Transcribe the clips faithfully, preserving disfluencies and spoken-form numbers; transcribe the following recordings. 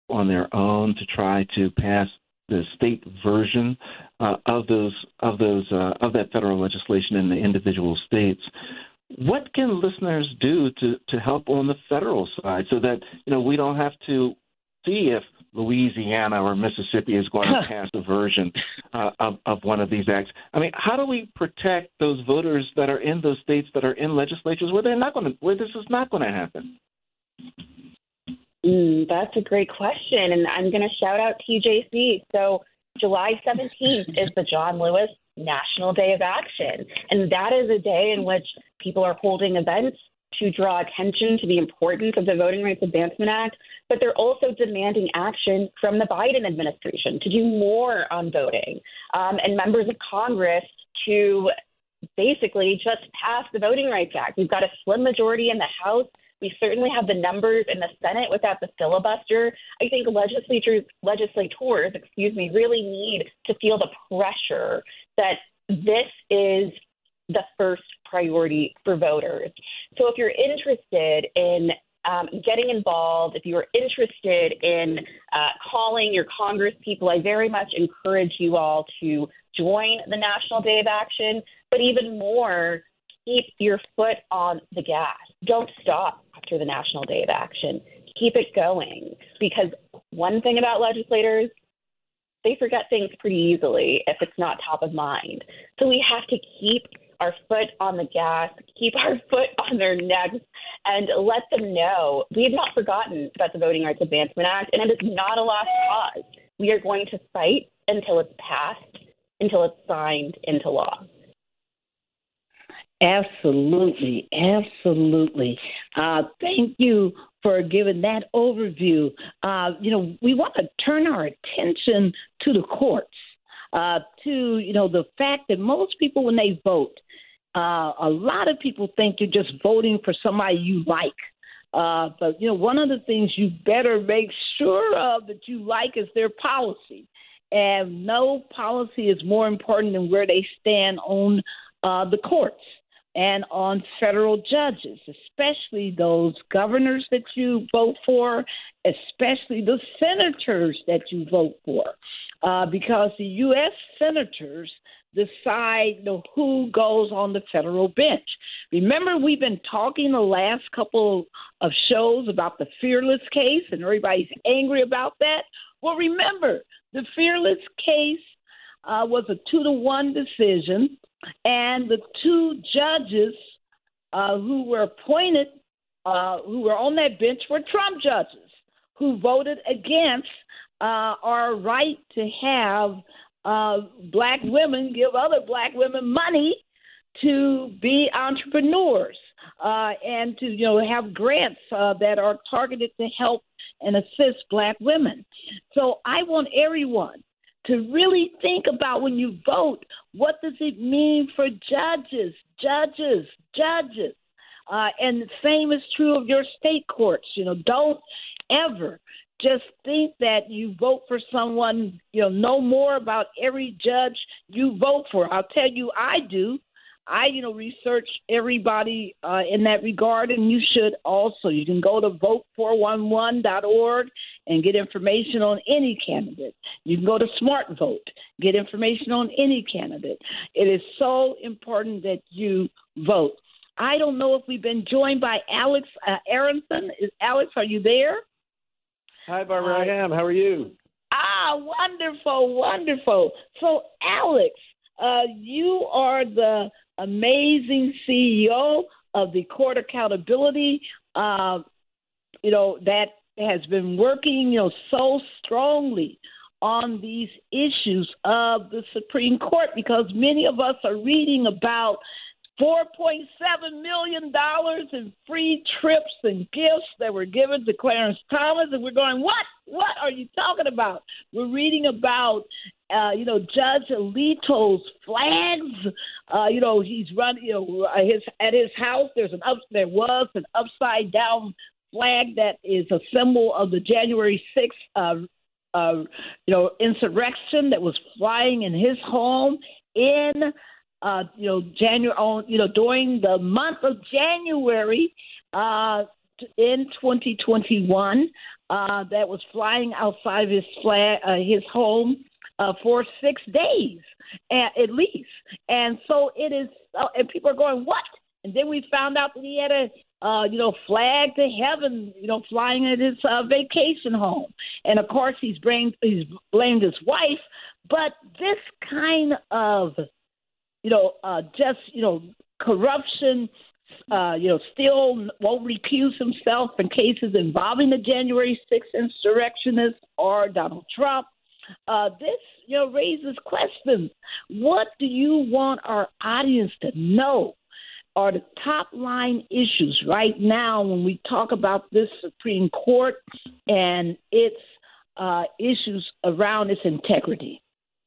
on their own to try to pass the state version uh, of those of those uh, of that federal legislation in the individual states. What can listeners do to, to help on the federal side so that, you know, we don't have to see if Louisiana or Mississippi is going to pass a version uh, of, of one of these acts? I mean, how do we protect those voters that are in those states that are in legislatures where they're not going to, where this is not going to happen? Mm, that's a great question, and I'm going to shout out T J C. So July seventeenth is the John Lewis National Day of Action, and that is a day in which people are holding events to draw attention to the importance of the Voting Rights Advancement Act, but they're also demanding action from the Biden administration to do more on voting, um, and members of Congress to basically just pass the Voting Rights Act. We've got a slim majority in the House. We certainly have the numbers in the Senate without the filibuster. I think legislators, legislators, excuse me, really need to feel the pressure that this is the first priority for voters. So if you're interested in um, getting involved, if you're interested in uh, calling your Congress people, I very much encourage you all to join the National Day of Action, but even more, keep your foot on the gas. Don't stop after the National Day of Action. Keep it going, because one thing about legislators, they forget things pretty easily if it's not top of mind. So we have to keep our foot on the gas, keep our foot on their necks, and let them know we have not forgotten about the Voting Rights Advancement Act, and it is not a lost cause. We are going to fight until it's passed, until it's signed into law. Absolutely, absolutely. Uh, thank you for giving that overview. Uh, you know, we want to turn our attention to the courts, uh, to, you know, the fact that most people, when they vote, uh, a lot of people think you're just voting for somebody you like. Uh, but, you know, one of the things you better make sure of that you like is their policy. And no policy is more important than where they stand on uh, the courts and on federal judges, especially those governors that you vote for, especially the senators that you vote for, uh, because the U S senators decide, you know, who goes on the federal bench. Remember, we've been talking the last couple of shows about the Fearless case, and everybody's angry about that. Well, remember, the Fearless case uh, was a two to one decision. And the two judges uh, who were appointed, uh, who were on that bench, were Trump judges who voted against uh, our right to have uh, black women give other black women money to be entrepreneurs uh, and to, you know, have grants uh, that are targeted to help and assist black women. So I want everyone to really think about, when you vote, what does it mean for judges, judges, judges? Uh, and the same is true of your state courts. You know, don't ever just think that you vote for someone, you know, know more about every judge you vote for. I'll tell you, I do. I, you know, research everybody uh, in that regard, and you should also. You can go to vote four one one dot org and get information on any candidate. You can go to SmartVote, get information on any candidate. It is so important that you vote. I don't know if we've been joined by Alex uh, Aronson. Is, Alex, are you there? Hi, Barbara. Uh, I am. How are you? Ah, wonderful, wonderful. So, Alex, uh, you are the amazing C E O of the Court Accountability, uh, you know, that has been working, you know, so strongly on these issues of the Supreme Court, because many of us are reading about four point seven million dollars in free trips and gifts that were given to Clarence Thomas, and we're going, what? What are you talking about? We're reading about, uh, you know, Judge Alito's flags. Uh, you know, he's running, you know, his, at his house, there's an up, there was an upside down flag that is a symbol of the January sixth, uh, uh, you know, insurrection that was flying in his home in, uh, you know, January, on, you know, during the month of January uh, in twenty twenty-one. uh, that was flying outside of his flag, uh, his home uh, for six days at, at least. And so it is, uh, and people are going, what? And then we found out that he had a, uh, you know, flag to heaven, you know, flying at his uh, vacation home. And of course, he's blamed, he's blamed his wife. But this kind of, you know, uh, just, you know, corruption, uh, you know, still won't recuse himself in cases involving the January sixth insurrectionists or Donald Trump. Uh, this, you know, raises questions. What do you want our audience to know are the top line issues right now when we talk about this Supreme Court and its uh, issues around its integrity?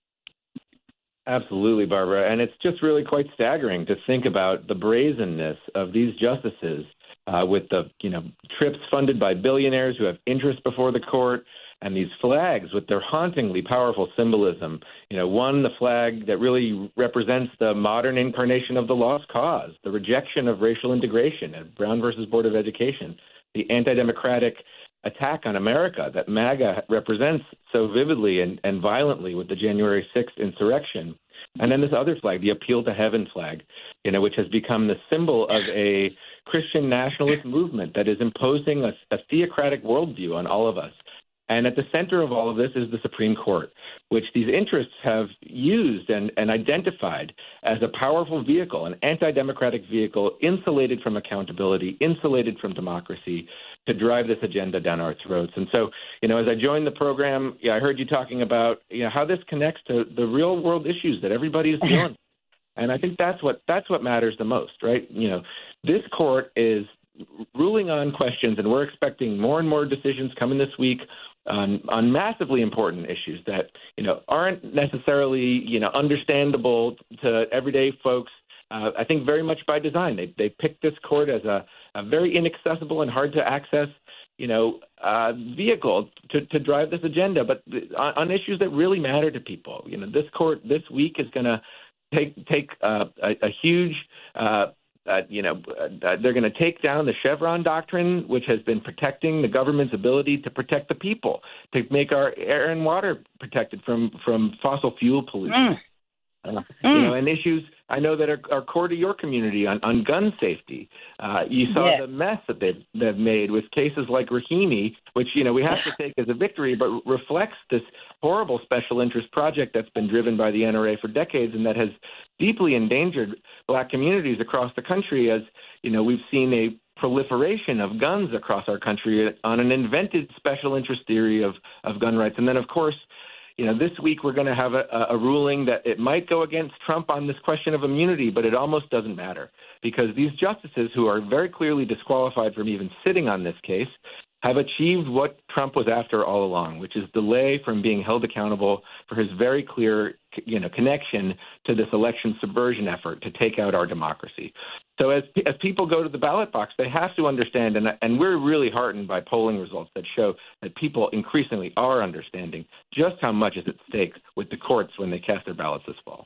Absolutely, Barbara. And it's just really quite staggering to think about the brazenness of these justices uh, with the, you know, trips funded by billionaires who have interest before the court, and these flags with their hauntingly powerful symbolism. You know, one, the flag that really represents the modern incarnation of the lost cause, the rejection of racial integration at Brown versus Board of Education, the anti-democratic attack on America that MAGA represents so vividly and, and violently with the January sixth insurrection. And then this other flag, the Appeal to Heaven flag, you know, which has become the symbol of a Christian nationalist movement that is imposing a, a theocratic worldview on all of us. And at the center of all of this is the Supreme Court, which these interests have used and, and identified as a powerful vehicle, an anti-democratic vehicle, insulated from accountability, insulated from democracy, to drive this agenda down our throats. And so, you know, as I joined the program, yeah, I heard you talking about, you know, how this connects to the real world issues that everybody is dealing with. And I think that's what that's what matters the most, right? You know, this court is ruling on questions, and we're expecting more and more decisions coming this week on, on massively important issues that, you know, aren't necessarily, you know, understandable to everyday folks. Uh, I think very much by design. They they picked this court as a, a very inaccessible and hard to access, you know, uh, vehicle to, to drive this agenda, but th- on, on issues that really matter to people. You know, this court this week is going to take take uh, a, a huge uh, Uh, you know, uh, they're going to take down the Chevron doctrine, which has been protecting the government's ability to protect the people, to make our air and water protected from, from fossil fuel pollution. Mm. Uh, mm. You know, and issues I know that are, are core to your community on, on gun safety. Uh, you saw yeah. the mess that they've, they've made with cases like Rahimi, which, you know, we have to take as a victory, but reflects this horrible special interest project that's been driven by the N R A for decades and that has deeply endangered black communities across the country as, you know, we've seen a proliferation of guns across our country on an invented special interest theory of, of gun rights. And then, of course, you know, this week we're going to have a, a ruling that it might go against Trump on this question of immunity, but it almost doesn't matter because these justices who are very clearly disqualified from even sitting on this case have achieved what Trump was after all along, which is delay from being held accountable for his very clear, you know, connection to this election subversion effort to take out our democracy. So as as people go to the ballot box, they have to understand, and, and we're really heartened by polling results that show that people increasingly are understanding just how much is at stake with the courts when they cast their ballots this fall.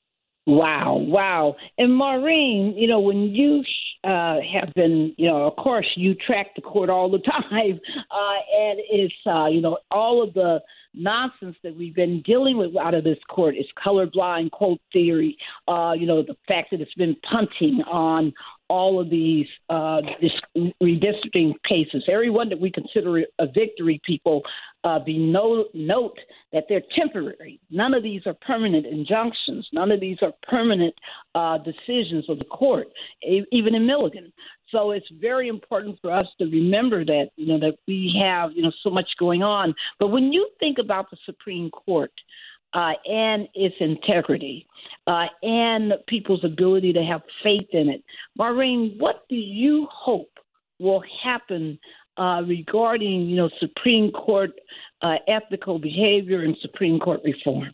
Wow, wow. And Maureen, you know, when you uh, have been, you know, of course, you track the court all the time, uh, and it's, uh, you know, all of the nonsense that we've been dealing with out of this court is colorblind quote theory, uh, you know, the fact that it's been punting on all of these uh, this redistricting cases. Everyone that we consider a victory, people, uh, be no, note that they're temporary. None of these are permanent injunctions. None of these are permanent uh, decisions of the court, even in Milligan. So it's very important for us to remember that, you know, that we have, you know, so much going on. But when you think about the Supreme Court uh, and its integrity uh, and people's ability to have faith in it, Maureen, what do you hope will happen uh, regarding, you know, Supreme Court uh, ethical behavior and Supreme Court reform?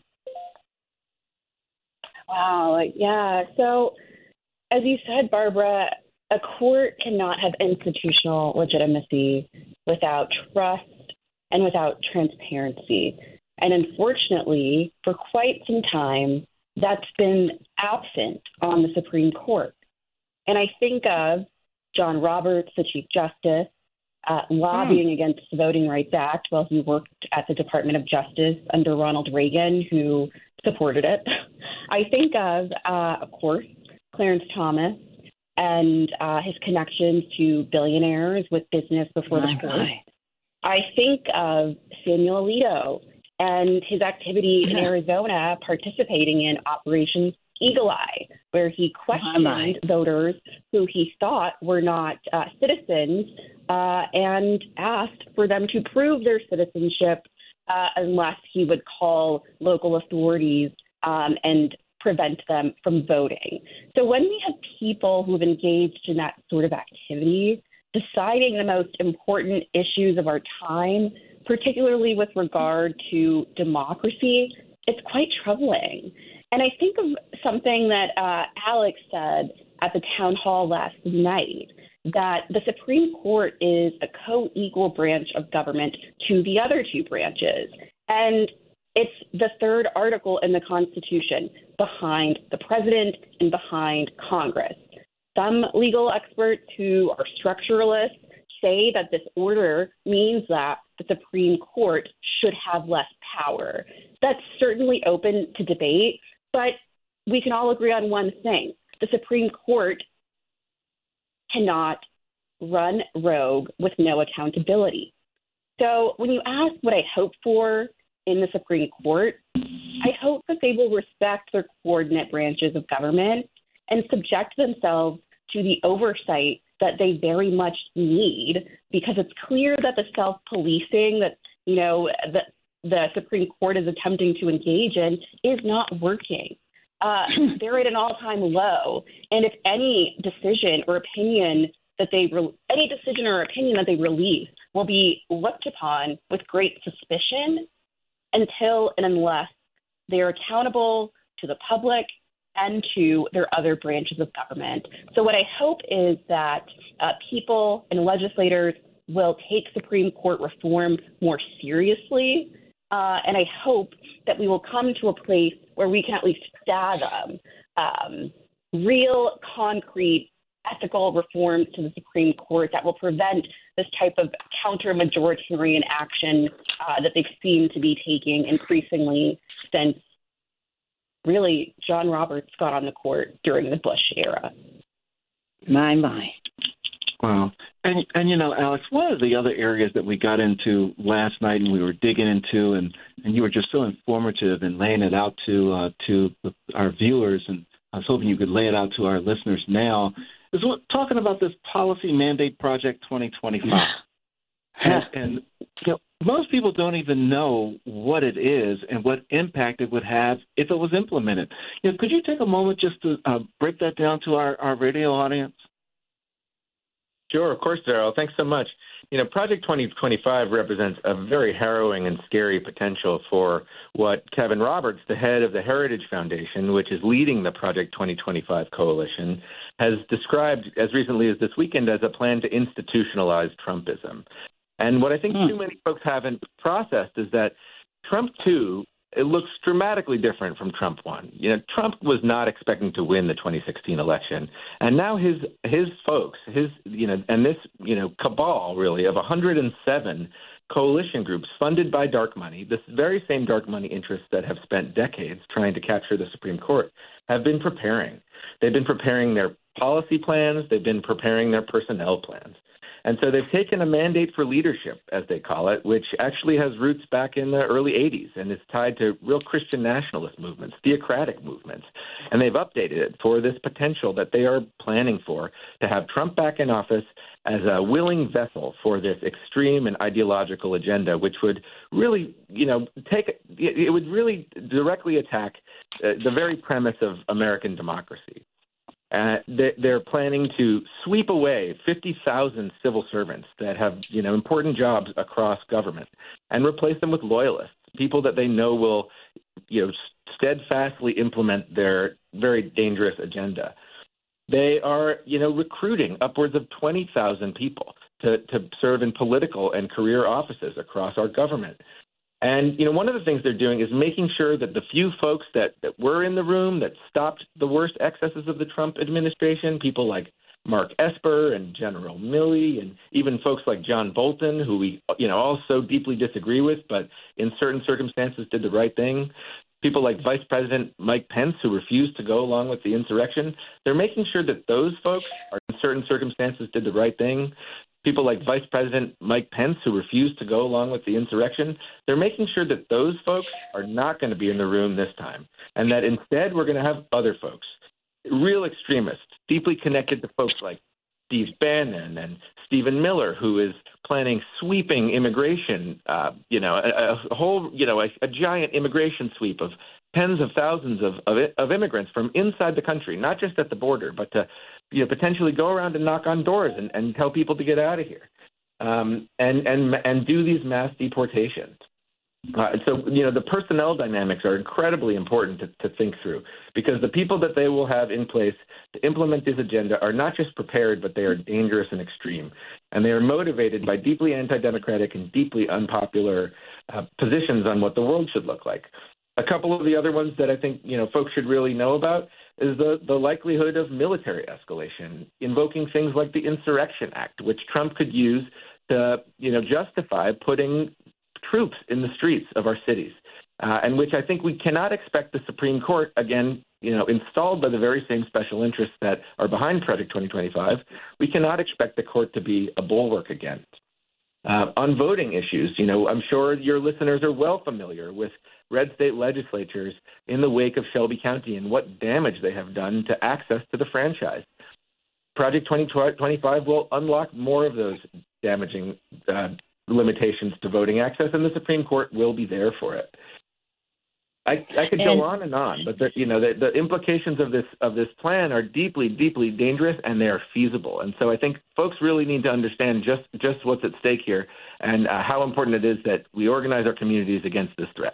Wow, yeah. So as you said, Barbara, a court cannot have institutional legitimacy without trust and without transparency. And unfortunately, for quite some time, that's been absent on the Supreme Court. And I think of John Roberts, the Chief Justice, uh, lobbying hmm. against the Voting Rights Act while he worked at the Department of Justice under Ronald Reagan, who supported it. I think of, uh, of course, Clarence Thomas and uh, his connections to billionaires with business before the court. I think of Samuel Alito and his activity in Arizona participating in Operation Eagle Eye, where he questioned voters who he thought were not uh, citizens uh, and asked for them to prove their citizenship uh, unless he would call local authorities um, and prevent them from voting. So when we have people who have engaged in that sort of activity, deciding the most important issues of our time, particularly with regard to democracy, it's quite troubling. And I think of something that uh, Alex said at the town hall last night, that the Supreme Court is a co-equal branch of government to the other two branches. And it's the third article in the Constitution, behind the president and behind Congress. Some legal experts who are structuralists say that this order means that the Supreme Court should have less power. That's certainly open to debate, but we can all agree on one thing. The Supreme Court cannot run rogue with no accountability. So when you ask what I hope for in the Supreme Court, I hope that they will respect their coordinate branches of government and subject themselves to the oversight that they very much need, because it's clear that the self-policing that, you know, the, the Supreme Court is attempting to engage in is not working. Uh, they're at an all-time low, and if any decision or opinion that they re- any decision or opinion that they release will be looked upon with great suspicion until and unless they are accountable to the public and to their other branches of government. So what I hope is that uh, people and legislators will take Supreme Court reform more seriously, uh, and I hope that we will come to a place where we can at least fathom um, real, concrete, ethical reforms to the Supreme Court that will prevent this type of counter-majoritarian action uh, that they seem to be taking increasingly since really John Roberts got on the court during the Bush era. My, my. Wow. And, and you know, Alex, one of the other areas that we got into last night and we were digging into, and, and you were just so informative in laying it out to uh, to our viewers, and I was hoping you could lay it out to our listeners now, is what, talking about this Policy Mandate Project twenty twenty-five. and, and you know, most people don't even know what it is and what impact it would have if it was implemented. You know, could you take a moment just to uh, break that down to our, our radio audience? Sure, of course, Darrell. Thanks so much. You know, Project twenty twenty-five represents a very harrowing and scary potential for what Kevin Roberts, the head of the Heritage Foundation, which is leading the Project twenty twenty-five coalition, has described as recently as this weekend as a plan to institutionalize Trumpism. And what I think hmm. too many folks haven't processed is that Trump two, it looks dramatically different from Trump one. You know, Trump was not expecting to win the twenty sixteen election, and now his his folks, his you know, and this you know cabal really of one hundred seven coalition groups funded by dark money, this very same dark money interests that have spent decades trying to capture the Supreme Court, have been preparing. They've been preparing their policy plans. They've been preparing their personnel plans. And so they've taken a mandate for leadership, as they call it, which actually has roots back in the early eighties and is tied to real Christian nationalist movements, theocratic movements. And they've updated it for this potential that they are planning for, to have Trump back in office as a willing vessel for this extreme and ideological agenda, which would really, you know, take it would really directly attack uh, the very premise of American democracy. Uh, they're planning to sweep away fifty thousand civil servants that have, you know, important jobs across government and replace them with loyalists, people that they know will, you know, steadfastly implement their very dangerous agenda. They are, you know, recruiting upwards of twenty thousand people to, to serve in political and career offices across our government. And, you know, one of the things they're doing is making sure that the few folks that, that were in the room that stopped the worst excesses of the Trump administration, people like Mark Esper and General Milley, and even folks like John Bolton, who we, you know, all so deeply disagree with, but in certain circumstances did the right thing. People like Vice President Mike Pence, who refused to go along with the insurrection. They're making sure that those folks are in certain circumstances did the right thing. People like Vice President Mike Pence, who refused to go along with the insurrection, they're making sure that those folks are not going to be in the room this time, and that instead we're going to have other folks, real extremists, deeply connected to folks like Steve Bannon and Stephen Miller, who is planning sweeping immigration, uh, you know, a, a whole, you know, a, a giant immigration sweep of tens of thousands of, of, of immigrants from inside the country, not just at the border, but to, you know, potentially go around and knock on doors and, and tell people to get out of here, um, and and and do these mass deportations. Uh, so, you know, the personnel dynamics are incredibly important to, to think through, because the people that they will have in place to implement this agenda are not just prepared, but they are dangerous and extreme. And they are motivated by deeply anti-democratic and deeply unpopular uh, positions on what the world should look like. A couple of the other ones that I think, you know, folks should really know about is the, the likelihood of military escalation, invoking things like the Insurrection Act, which Trump could use to, you know, justify putting troops in the streets of our cities, uh, and which I think we cannot expect the Supreme Court, again, you know, installed by the very same special interests that are behind Project twenty twenty-five, we cannot expect the court to be a bulwark against. Uh, on voting issues, you know, I'm sure your listeners are well familiar with red state legislatures in the wake of Shelby County and what damage they have done to access to the franchise. Project twenty twenty-five will unlock more of those damaging uh, limitations to voting access, and the Supreme Court will be there for it. I, I could and, go on and on, but the, you know the, the implications of this of this plan are deeply, deeply dangerous, and they are feasible. And so I think folks really need to understand just just what's at stake here, and uh, how important it is that we organize our communities against this threat.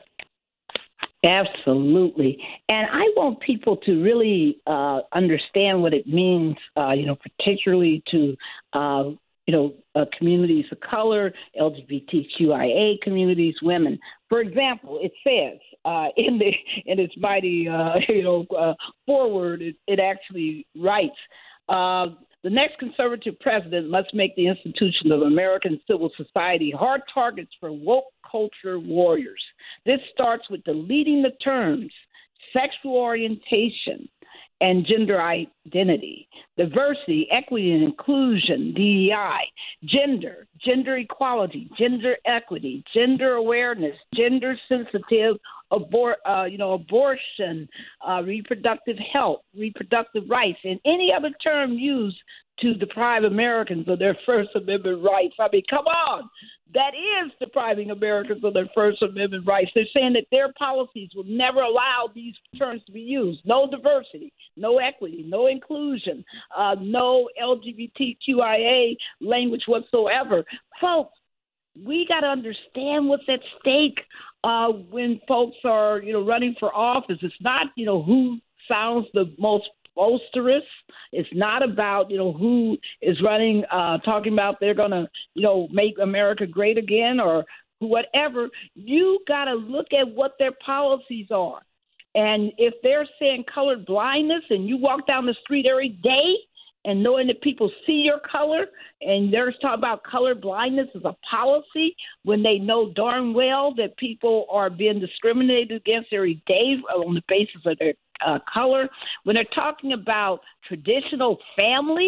Absolutely. And I want people to really uh, understand what it means, uh, you know, particularly to, uh, you know, uh, communities of color, L G B T Q I A communities, women. For example, it says uh, in the in its mighty, uh, you know, uh, forward, it, it actually writes, uh, the next conservative president must make the institution of American civil society hard targets for woke culture warriors. This starts with deleting the terms sexual orientation and gender identity, diversity, equity and inclusion, D E I, gender, gender equality, gender equity, gender awareness, gender sensitive, abor- uh, you know, abortion, uh, reproductive health, reproductive rights, and any other term used to deprive Americans of their First Amendment rights. I mean, come on. That is depriving Americans of their First Amendment rights. They're saying that their policies will never allow these terms to be used. No diversity, no equity, no inclusion, uh, no L G B T Q I A language whatsoever. Folks, we got to understand what's at stake uh, when folks are, you know, running for office. It's not, you know, who sounds the most boisterous. It's not about, you know, who is running, uh, talking about they're going to, you know, make America great again or whatever. You got to look at what their policies are. And if they're saying colored blindness and you walk down the street every day and knowing that people see your color and they're talking about color blindness as a policy when they know darn well that people are being discriminated against every day on the basis of their uh, color, when they're talking about traditional family,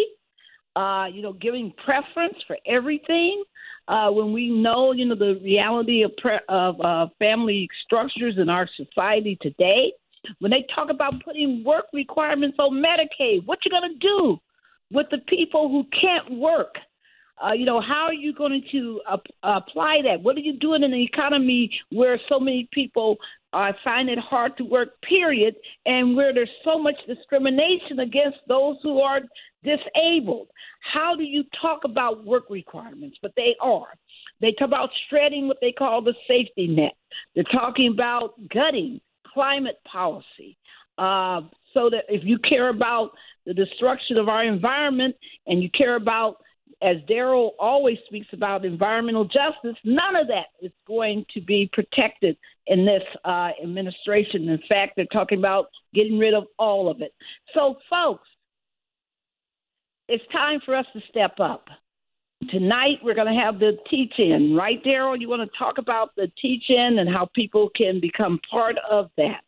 uh, you know, giving preference for everything, uh, when we know, you know, the reality of, pre- of uh, family structures in our society today, when they talk about putting work requirements on Medicaid, what you going to do with the people who can't work? Uh, you know, how are you going to uh, apply that? What are you doing in an economy where so many people uh, find it hard to work, period, and where there's so much discrimination against those who are disabled? How do you talk about work requirements? But they are. They talk about shredding what they call the safety net. They're talking about gutting climate policy. Uh, so that if you care about the destruction of our environment and you care about, as Daryl always speaks about, environmental justice, none of that is going to be protected in this uh, administration. In fact, they're talking about getting rid of all of it. So, folks, it's time for us to step up. Tonight, we're going to have the teach-in. Right, Daryl? You want to talk about the teach-in and how people can become part of that?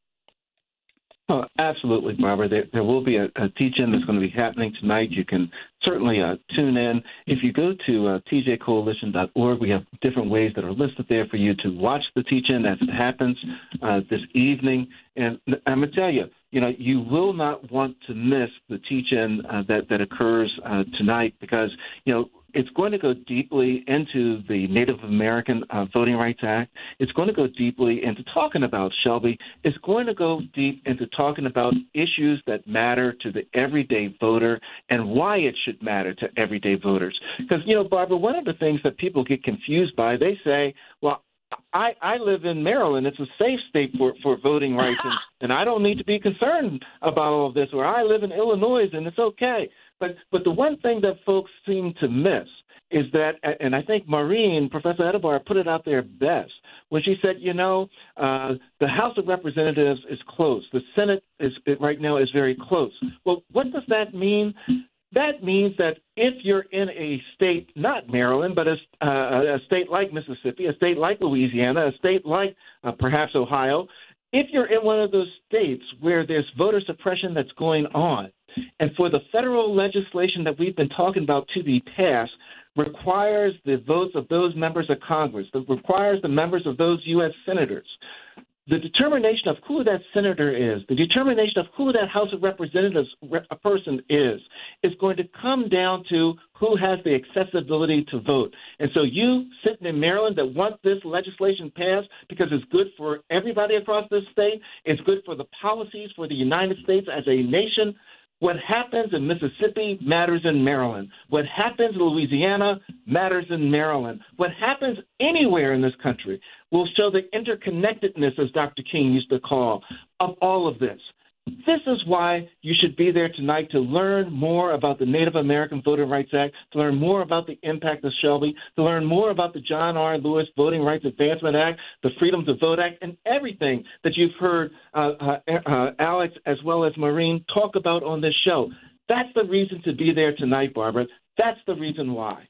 Oh, absolutely, Barbara. There, there will be a, a teach-in that's going to be happening tonight. You can certainly uh, tune in. If you go to uh, T J coalition dot org, we have different ways that are listed there for you to watch the teach-in as it happens uh, this evening. And I'm going to tell you, you know, you will not want to miss the teach-in uh, that, that occurs uh, tonight because, you know, it's going to go deeply into the Native American uh, Voting Rights Act. It's going to go deeply into talking about Shelby. It's going to go deep into talking about issues that matter to the everyday voter and why it should matter to everyday voters. Because, you know, Barbara, one of the things that people get confused by, they say, well, I, I live in Maryland. It's a safe state for, for voting rights, and, and I don't need to be concerned about all of this. Or I live in Illinois, and it's okay. But but the one thing that folks seem to miss is that, and I think Maureen, Professor Edebar, put it out there best when she said, you know, uh, the House of Representatives is close. The Senate is right now is very close. Well, what does that mean? That means that if you're in a state, not Maryland, but a, uh, a state like Mississippi, a state like Louisiana, a state like uh, perhaps Ohio, if you're in one of those states where there's voter suppression that's going on, and for the federal legislation that we've been talking about to be passed, requires the votes of those members of Congress, that requires the members of those U S senators, the determination of who that senator is, the determination of who that House of Representatives a person is, is going to come down to who has the accessibility to vote. And so you sitting in Maryland that want this legislation passed because it's good for everybody across this state, it's good for the policies for the United States as a nation. What happens in Mississippi matters in Maryland. What happens in Louisiana matters in Maryland. What happens anywhere in this country will show the interconnectedness, as Doctor King used to call, of all of this. This is why you should be there tonight, to learn more about the Native American Voting Rights Act, to learn more about the impact of Shelby, to learn more about the John R. Lewis Voting Rights Advancement Act, the Freedom to Vote Act, and everything that you've heard uh, uh, uh, Alex as well as Maureen talk about on this show. That's the reason to be there tonight, Barbara. That's the reason why.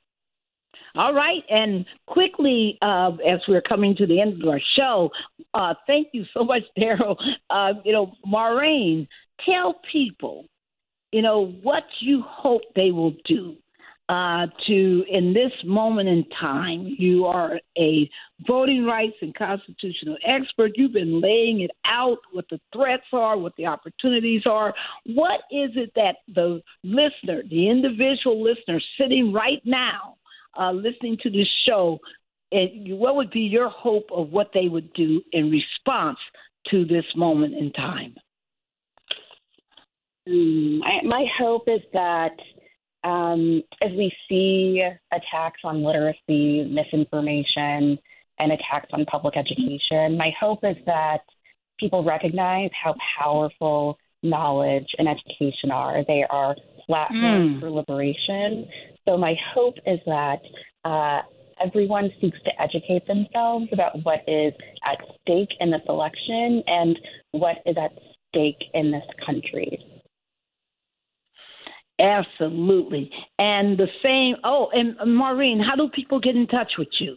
All right, and quickly, uh, as we're coming to the end of our show, uh, thank you so much, Daryl. Uh, you know, Maureen, tell people, you know, what you hope they will do uh, to, in this moment in time. You are a voting rights and constitutional expert. You've been laying it out, what the threats are, what the opportunities are. What is it that the listener, the individual listener sitting right now, Uh, listening to this show, and what would be your hope of what they would do in response to this moment in time? Mm, I, my hope is that um, as we see attacks on literacy, misinformation, and attacks on public education, my hope is that people recognize how powerful knowledge and education are. They are platforms mm. for liberation. So my hope is that uh, everyone seeks to educate themselves about what is at stake in this election and what is at stake in this country. Absolutely. And the same, oh, and Maureen, how do people get in touch with you?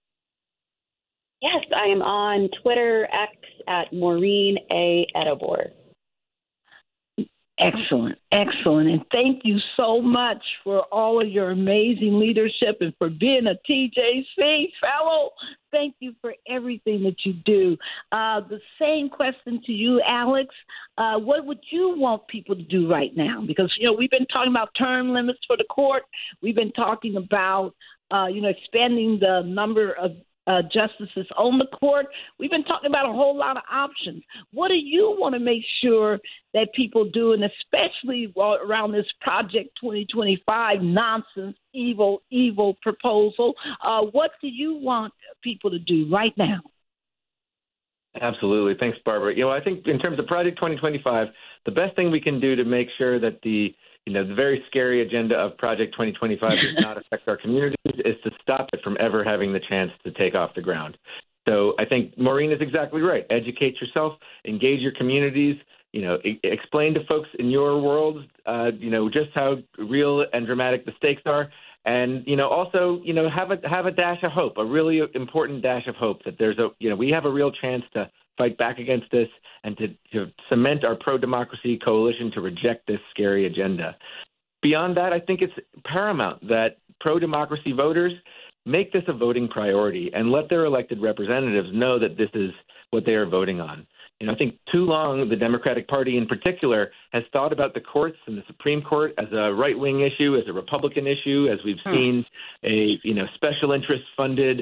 Yes, I am on Twitter, X, at Maureen A. Edibor. Excellent, excellent. And thank you so much for all of your amazing leadership and for being a T J C fellow. Thank you for everything that you do. Uh, the same question to you, Alex. Uh, what would you want people to do right now? Because, you know, we've been talking about term limits for the court. We've been talking about, uh, you know, expanding the number of Uh, justices on the court. We've been talking about a whole lot of options. What do you want to make sure that people do, and especially around this Project twenty twenty-five nonsense, evil, evil proposal? Uh, what do you want people to do right now? Absolutely. Thanks, Barbara. You know, I think in terms of Project twenty twenty-five, the best thing we can do to make sure that the You know, the very scary agenda of Project twenty twenty-five does not affect our communities is to stop it from ever having the chance to take off the ground. So I think Maureen is exactly right. Educate yourself, engage your communities, you know, e- explain to folks in your world, uh, you know, just how real and dramatic the stakes are. And, you know, also, you know, have a have a dash of hope, a really important dash of hope that there's a, you know, we have a real chance to fight back against this and to, to cement our pro-democracy coalition to reject this scary agenda. Beyond that, I think it's paramount that pro-democracy voters make this a voting priority and let their elected representatives know that this is what they are voting on. You know, I think too long the Democratic Party in particular has thought about the courts and the Supreme Court as a right-wing issue, as a Republican issue, as we've hmm. seen a, you know, special interest funded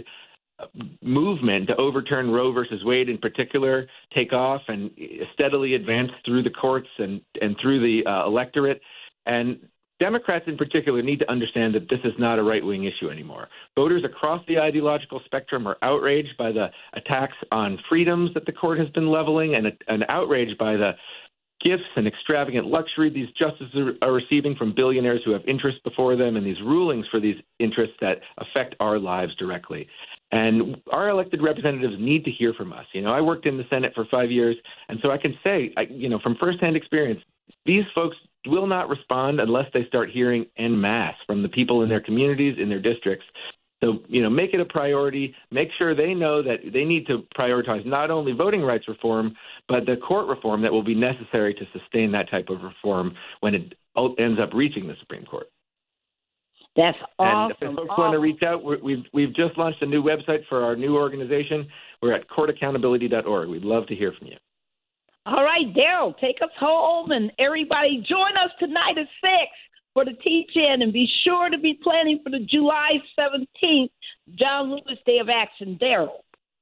movement to overturn Roe versus Wade in particular take off and steadily advance through the courts and, and through the uh, electorate. And Democrats in particular need to understand that this is not a right-wing issue anymore. Voters across the ideological spectrum are outraged by the attacks on freedoms that the court has been leveling and, and outraged by the gifts and extravagant luxury these justices are, are receiving from billionaires who have interests before them and these rulings for these interests that affect our lives directly. And our elected representatives need to hear from us. You know, I worked in the Senate for five years, and so I can say, I, you know, from firsthand experience, these folks will not respond unless they start hearing en masse from the people in their communities, in their districts. So, you know, make it a priority. Make sure they know that they need to prioritize not only voting rights reform, but the court reform that will be necessary to sustain that type of reform when it ends up reaching the Supreme Court. That's awesome. And if folks awesome. want to reach out, we're, we've we've just launched a new website for our new organization. We're at court accountability dot org. We'd love to hear from you. All right, Daryl, take us home, and everybody join us tonight at six for the teach-in, and be sure to be planning for the July seventeenth John Lewis Day of Action. Daryl.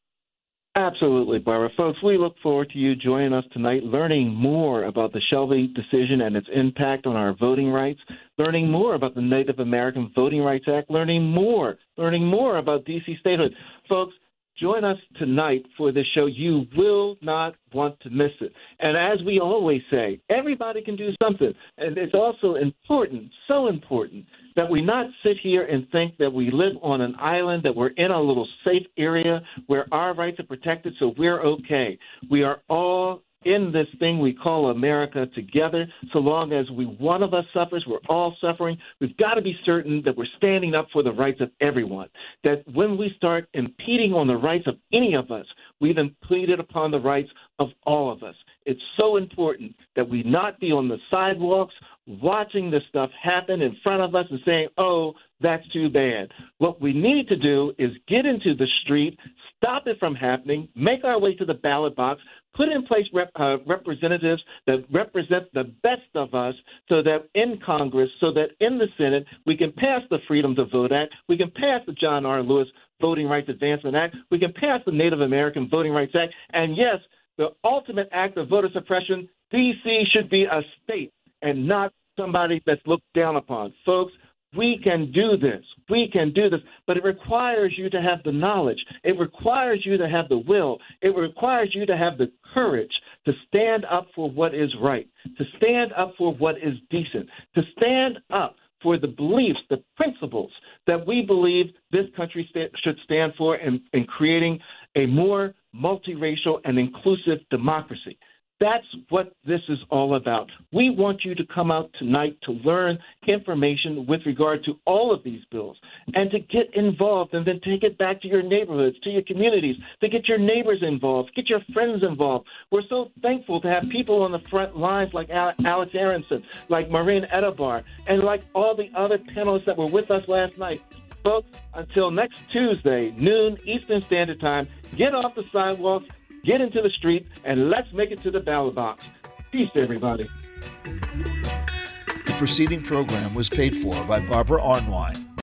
Absolutely, Barbara. Folks, we look forward to you joining us tonight, learning more about the Shelby decision and its impact on our voting rights, learning more about the Native American Voting Rights Act, learning more, learning more about D C statehood. Folks, join us tonight for this show. You will not want to miss it. And as we always say, everybody can do something. And it's also important, so important, that we not sit here and think that we live on an island, that we're in a little safe area where our rights are protected, so we're okay. We are all in this thing we call America together. So long as we one of us suffers, we're all suffering. We've got to be certain that we're standing up for the rights of everyone, that when we start impeding on the rights of any of us, we've impeded upon the rights of all of us. It's so important that we not be on the sidewalks watching this stuff happen in front of us and saying, oh, that's too bad. What we need to do is get into the street, stop it from happening, make our way to the ballot box, put in place rep, uh, representatives that represent the best of us so that in Congress, so that in the Senate, we can pass the Freedom to Vote Act, we can pass the John R. Lewis Voting Rights Advancement Act, we can pass the Native American Voting Rights Act, and yes, the ultimate act of voter suppression, D C should be a state and not somebody that's looked down upon. Folks, we can do this. We can do this. But it requires you to have the knowledge. It requires you to have the will. It requires you to have the courage to stand up for what is right, to stand up for what is decent, to stand up for the beliefs, the principles that we believe this country sta- should stand for in, in creating a more multiracial and inclusive democracy. That's what this is all about. We want you to come out tonight to learn information with regard to all of these bills and to get involved and then take it back to your neighborhoods, to your communities, to get your neighbors involved, get your friends involved. We're so thankful to have people on the front lines like Alex Aronson, like Maureen Edabar, and like all the other panelists that were with us last night. Folks, until next Tuesday, noon Eastern Standard Time, get off the sidewalks, get into the street, and let's make it to the ballot box. Peace, everybody. The preceding program was paid for by Barbara Arnwine,